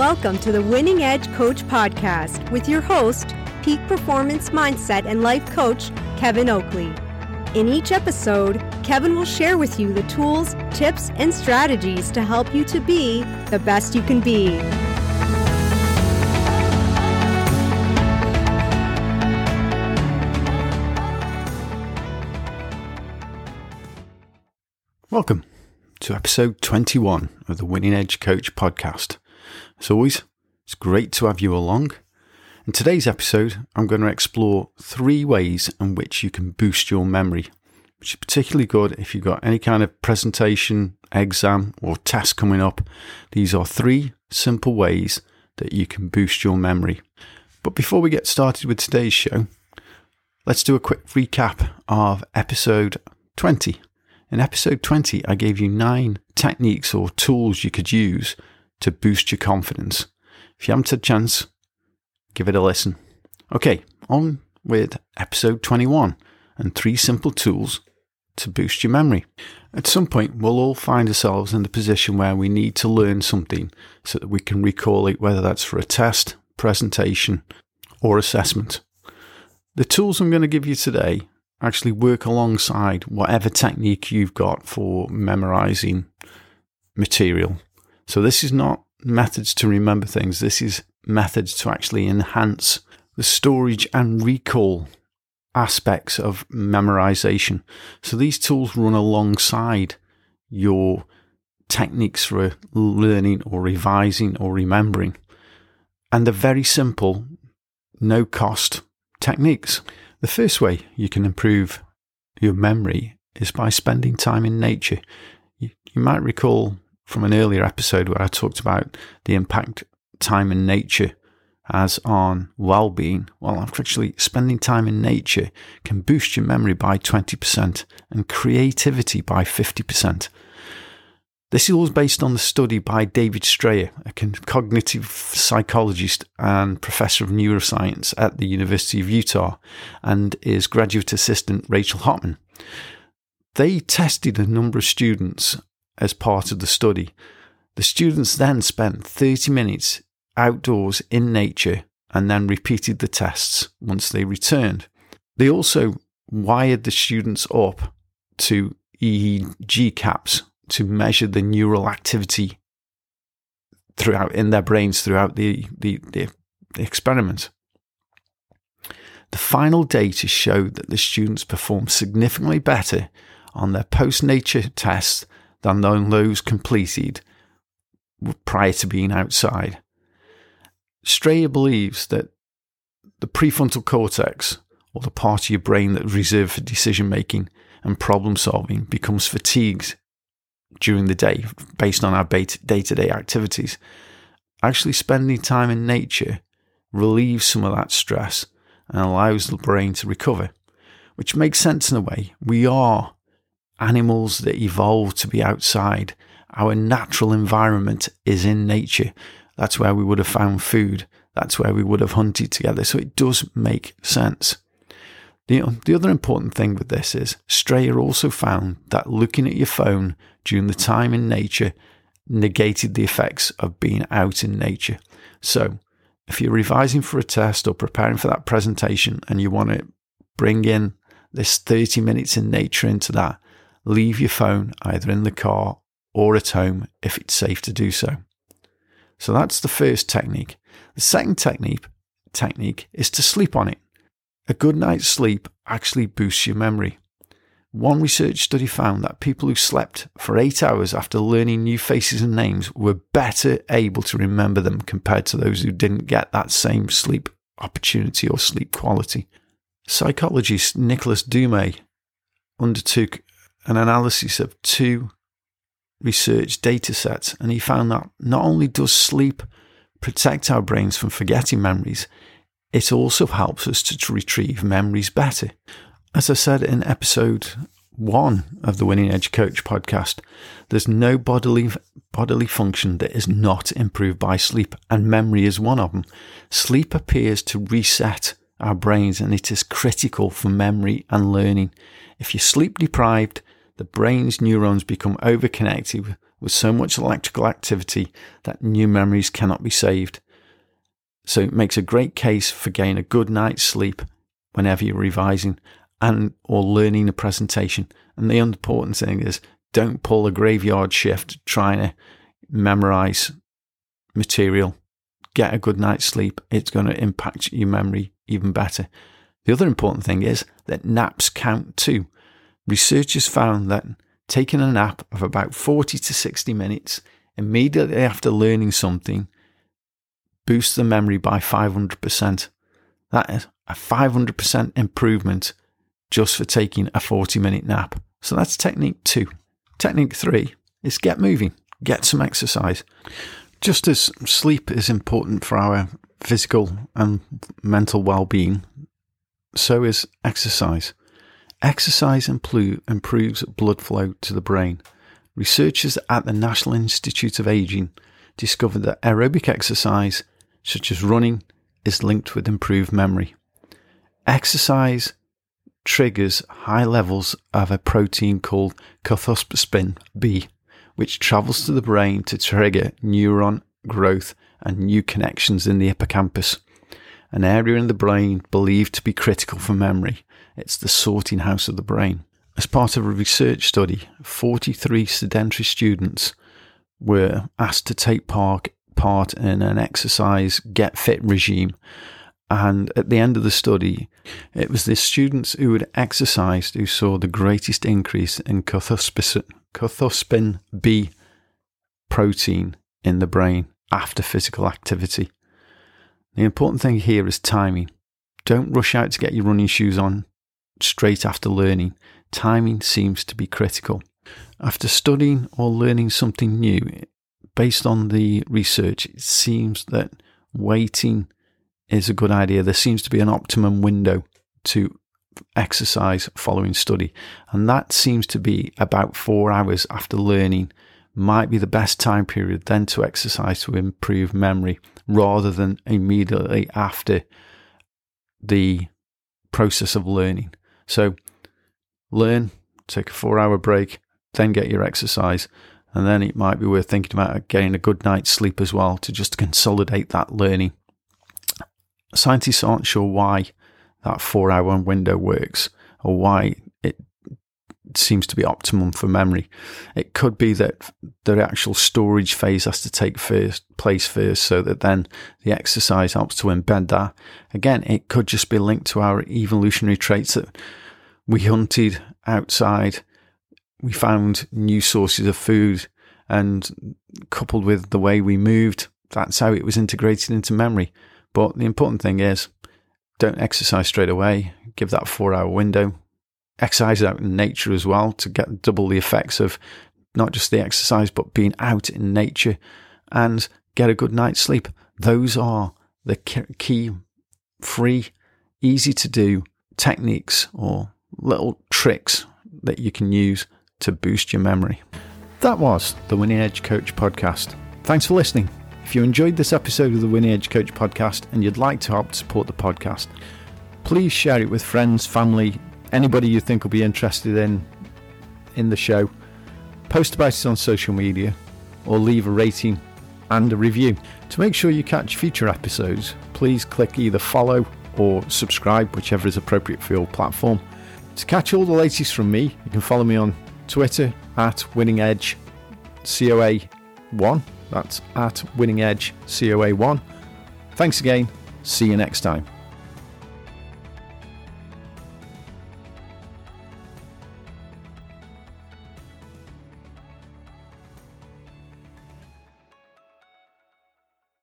welcome to the Winning Edge Coach Podcast with your host, Peak Performance Mindset and Life Coach, Kevin Oakley. In each episode, Kevin will share with you the tools, tips, and strategies to help you to be the best you can be. Welcome to episode 21 of the Winning Edge Coach Podcast. As always, it's great to have you along. In today's episode, I'm going to explore 3 ways in which you can boost your memory, which is particularly good if you've got any kind of presentation, exam, or test coming up. These are 3 simple ways that you can boost your memory. But before we get started with today's show, let's do a quick recap of episode 20. In episode 20, I gave you 9 techniques or tools you could use to boost your confidence. If you haven't had a chance, give it a listen. Okay, on with episode 21 and 3 simple tools to boost your memory. At some point, we'll all find ourselves in the position where we need to learn something so that we can recall it, whether that's for a test, presentation, or assessment. The tools I'm going to give you today actually work alongside whatever technique you've got for memorizing material. So this is not methods to remember things. This is methods to actually enhance the storage and recall aspects of memorization. So these tools run alongside your techniques for learning or revising or remembering. And they're very simple, no cost techniques. The first way you can improve your memory is by spending time in nature. You might recall from an earlier episode where I talked about the impact time in nature has on well-being. Well, actually, spending time in nature can boost your memory by 20% and creativity by 50%. This is all based on the study by David Strayer, a cognitive psychologist and professor of neuroscience at the University of Utah, and his graduate assistant, Rachel Hotman. They tested a number of students as part of the study. The students then spent 30 minutes outdoors in nature and then repeated the tests once they returned. They also wired the students up to EEG caps to measure the neural activity throughout in their brains throughout the experiment. The final data showed that the students performed significantly better on their post-nature tests than on those completed prior to being outside. Strayer believes that the prefrontal cortex, or the part of your brain that is reserved for decision making and problem solving, becomes fatigued during the day based on our day-to-day activities. Actually spending time in nature relieves some of that stress and allows the brain to recover, which makes sense in a way. We are animals that evolved to be outside. Our natural environment is in nature. That's where we would have found food. That's where we would have hunted together. So it does make sense. The other important thing with this is Strayer also found that looking at your phone during the time in nature negated the effects of being out in nature. So if you're revising for a test or preparing for that presentation and you want to bring in this 30 minutes in nature into that, leave your phone either in the car or at home if it's safe to do so. So that's the first technique. The second technique is to sleep on it. A good night's sleep actually boosts your memory. One research study found that people who slept for 8 hours after learning new faces and names were better able to remember them compared to those who didn't get that same sleep opportunity or sleep quality. Psychologist Nicholas Dumais undertook an analysis of 2 research data sets, and he found that not only does sleep protect our brains from forgetting memories, it also helps us to retrieve memories better. As I said in episode 1 of the Winning Edge Coach podcast, there's no bodily function that is not improved by sleep, and memory is one of them. Sleep appears to reset our brains, and it is critical for memory and learning. If you're sleep deprived, the brain's neurons become overconnected with so much electrical activity that new memories cannot be saved. So it makes a great case for getting a good night's sleep whenever you're revising and or learning a presentation. And the important thing is, don't pull a graveyard shift trying to memorize material. Get a good night's sleep. It's going to impact your memory even better. The other important thing is that naps count too. Researchers found that taking a nap of about 40 to 60 minutes immediately after learning something boosts the memory by 500%. That is a 500% improvement just for taking a 40-minute nap. So that's technique 2. Technique 3 is get moving, get some exercise. Just as sleep is important for our physical and mental well-being, so is exercise. Exercise improves blood flow to the brain. Researchers at the National Institute of Aging discovered that aerobic exercise, such as running, is linked with improved memory. Exercise triggers high levels of a protein called cathepsin B, which travels to the brain to trigger neuron growth and new connections in the hippocampus, an area in the brain believed to be critical for memory. It's the sorting house of the brain. As part of a research study, 43 sedentary students were asked to take part in an exercise get fit regime. And at the end of the study, it was the students who had exercised who saw the greatest increase in cathepsin B protein in the brain after physical activity. The important thing here is timing. Don't rush out to get your running shoes on straight after learning. Timing seems to be critical. After studying or learning something new, based on the research, it seems that waiting is a good idea. There seems to be an optimum window to exercise following study, and that seems to be about 4 hours after learning might be the best time period then to exercise to improve memory rather than immediately after the process of learning. So learn, take a 4-hour break, then get your exercise, and then it might be worth thinking about getting a good night's sleep as well to just consolidate that learning. Scientists aren't sure why that 4-hour window works or why it seems to be optimum for memory. It could be that the actual storage phase has to take place first so that then the exercise helps to embed that. Again, it could just be linked to our evolutionary traits that we hunted outside, we found new sources of food, and coupled with the way we moved, that's how it was integrated into memory. But the important thing is, don't exercise straight away. Give that 4-hour window. Exercise out in nature as well to get double the effects of not just the exercise, but being out in nature, and get a good night's sleep. Those are the key, free, easy to do techniques or little tricks that you can use to boost your memory. That was the Winning Edge Coach podcast. Thanks for listening. If you enjoyed this episode of the Winning Edge Coach podcast and you'd like to help support the podcast, please share it with friends, family, anybody you think will be interested in the show. Post about it on social media or leave a rating and a review. To make sure you catch future episodes, please click either follow or subscribe, whichever is appropriate for your platform. To catch all the latest from me, you can follow me on Twitter at WinningEdgeCOA1. That's at WinningEdgeCOA1. Thanks again. See you next time.